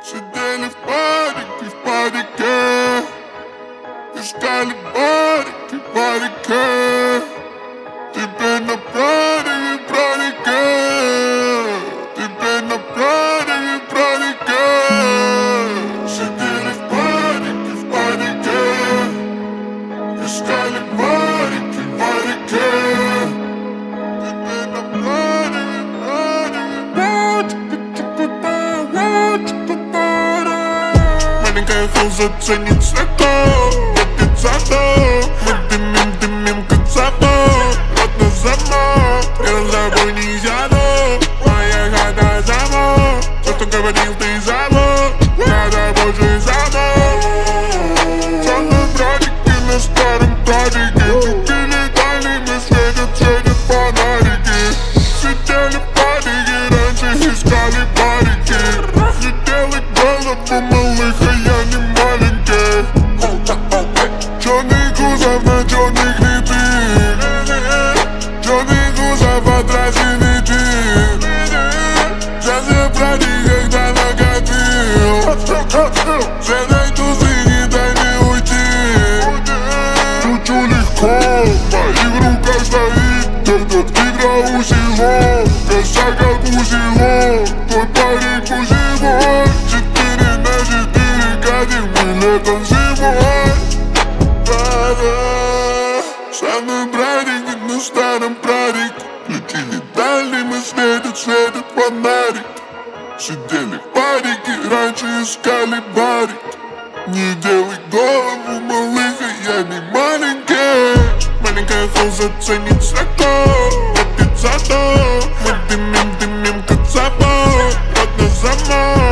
Сидели в парике, искали барики. Теперь на прарике, теперь на прарике. Сидели в парике, искали барики. Теперь на маленькая хуй заценит цветок, будет задок. Мы дымим, как запах. Рот на замок, рядом с тобой нельзя, но моя хата замок. Все, что говорил, ты забыл, надо больше замок. Черные братики на старом братике, купили дальними, светят фонарики. Сидели в парике, раньше искали барики. Не делай голову малых, а я не маленький. Черный кузов на черных летит, черный кузов отразили джип. Сейчас я братик, когда накатил, с этой тузы не дай мне уйти. Чуть-чуть легко, в моих руках стоит этот игра усилок. Косяк как узелок, твой парень пузевой. 4/4 катим мы летом зимой. Самый братик на старом братик, включили дальним и светят фонарик. Сидели в парике, раньше искали барик. Не делай голову малых, а я не маленький. Маленькая хуй заценит цветок, будет задок. Мы дымим, как запах. Рот на замок.